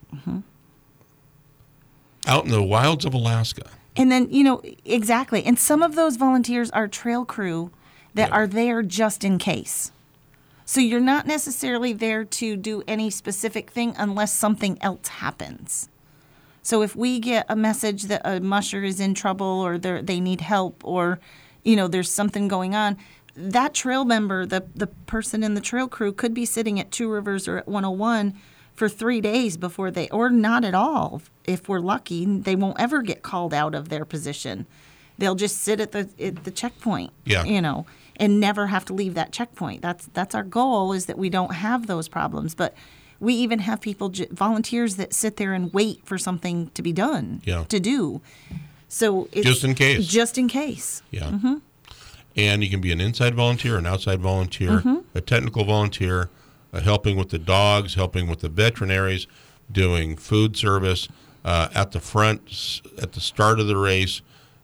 out in the wilds of Alaska. And then, exactly. And some of those volunteers are trail crew that are there just in case. So you're not necessarily there to do any specific thing unless something else happens. So if we get a message that a musher is in trouble or they need help or, there's something going on, that trail member, the person in the trail crew could be sitting at Two Rivers or at 101 for 3 days before or not at all. If we're lucky, they won't ever get called out of their position. They'll just sit at the checkpoint, and never have to leave that checkpoint. That's our goal, is that we don't have those problems. But we even have people, volunteers, that sit there and wait for something to be done, to do. So it's just in case. Just in case. Yeah. Mm-hmm. And you can be an inside volunteer, an outside volunteer, a technical volunteer, helping with the dogs, helping with the veterinaries, doing food service, at the front, at the start of the race,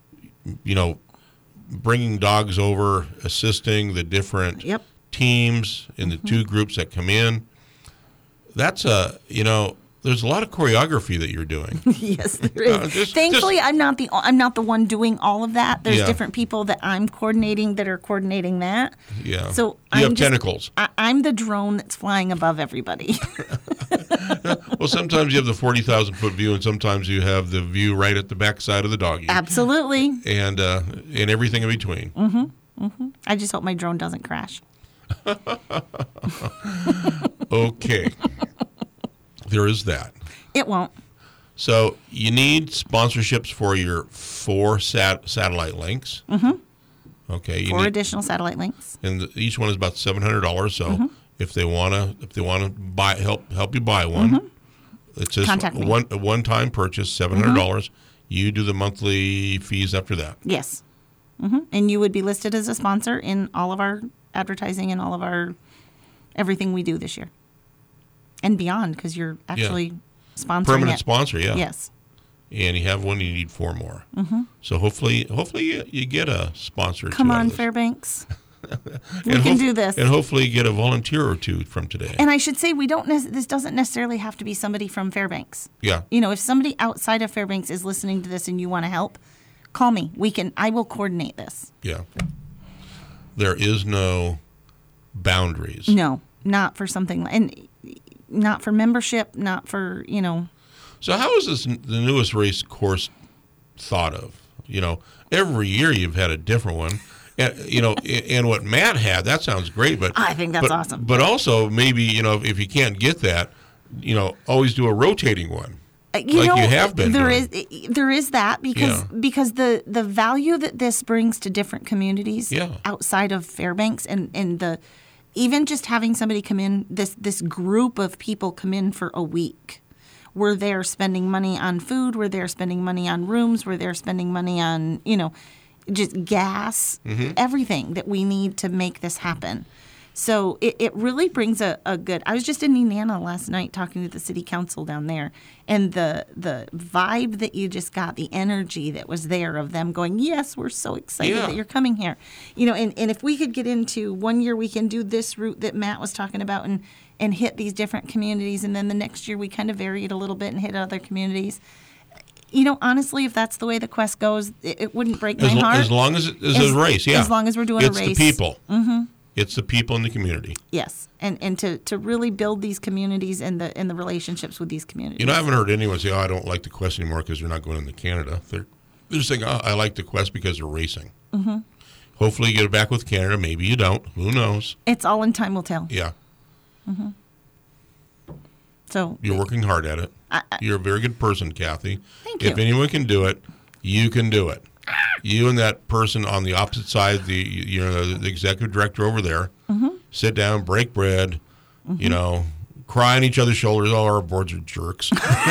bringing dogs over, assisting the different teams in the two groups that come in. That's there's a lot of choreography that you're doing. Yes, there is. Thankfully, I'm not the one doing all of that. There's different people that I'm coordinating that are coordinating that. Yeah. So you have tentacles. I'm the drone that's flying above everybody. Well, sometimes you have the 40,000-foot view, and sometimes you have the view right at the backside of the doggy. Absolutely. And everything in between. I just hope my drone doesn't crash. Okay. There is that. It won't. So you need sponsorships for your 4 satellite links. Okay. 4 additional satellite links. And each one is about $700. So if they wanna help you buy one, it's just a one-time purchase, $700. You do the monthly fees after that. Yes. And you would be listed as a sponsor in all of our advertising and all of our everything we do this year. And beyond, because you're actually sponsoring permanent sponsor, yeah. Yes. And you have one, you need 4 more. So hopefully you get a sponsor. Come on, Fairbanks. We can do this. And hopefully you get a volunteer or 2 from today. And I should say, this doesn't necessarily have to be somebody from Fairbanks. Yeah. If somebody outside of Fairbanks is listening to this and you want to help, call me. I will coordinate this. Yeah. There is no boundaries. No, not for something, and not for membership, not for, So how is the newest race course thought of? Every year you've had a different one. And, and what Matt had, that sounds great. But I think that's awesome. But also maybe, if you can't get that, always do a rotating one. You have been. There is that because the value that this brings to different communities outside of Fairbanks and the even just having somebody come in, this group of people come in for a week, where they're spending money on food, where they're spending money on rooms, where they're spending money on just gas, everything that we need to make this happen. So it really brings a good. I was just in Nenana last night talking to the city council down there, and the vibe that you just got, the energy that was there of them going, yes, we're so excited that you're coming here. And if we could get into one year we can do this route that Matt was talking about and hit these different communities, and then the next year we kind of vary it a little bit and hit other communities. Honestly, if that's the way the quest goes, it wouldn't break my heart. As long as it's a race, As long as we're doing a race. It's the people. It's the people in the community. Yes, and to really build these communities and the relationships with these communities. I haven't heard anyone say, I don't like the quest anymore because they're not going into Canada. They're saying, I like the quest because they're racing. Hopefully you get it back with Canada. Maybe you don't. Who knows? It's all in time will tell. Yeah. So you're working hard at it. You're a very good person, Kathy. Thank you. If anyone can do it, you can do it. You and that person on the opposite side, the executive director over there, sit down, break bread, cry on each other's shoulders. All our boards are jerks.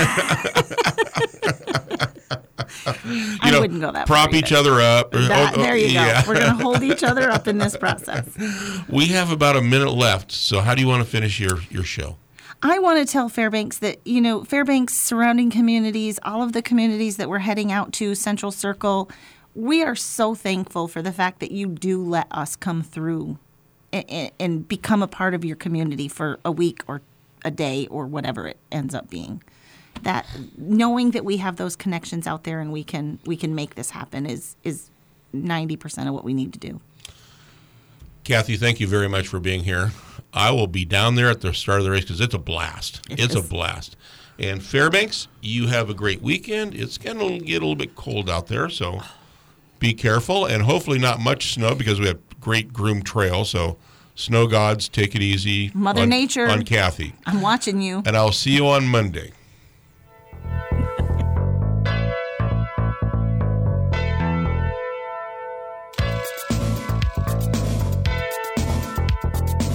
I wouldn't go that prop far each other up. There you go. We're going to hold each other up in this process. We have about a minute left. So how do you want to finish your show? I want to tell Fairbanks that, Fairbanks, surrounding communities, all of the communities that we're heading out to, Central Circle, we are so thankful for the fact that you do let us come through and become a part of your community for a week or a day or whatever it ends up being. That knowing that we have those connections out there and we can make this happen is 90% of what we need to do. Kathy, thank you very much for being here. I will be down there at the start of the race because it's a blast. It's a blast. And Fairbanks, you have a great weekend. It's going to get a little bit cold out there, so be careful. And hopefully not much snow because we have great groomed trail. So snow gods, take it easy. Mother Nature. On Kathy. I'm watching you. And I'll see you on Monday.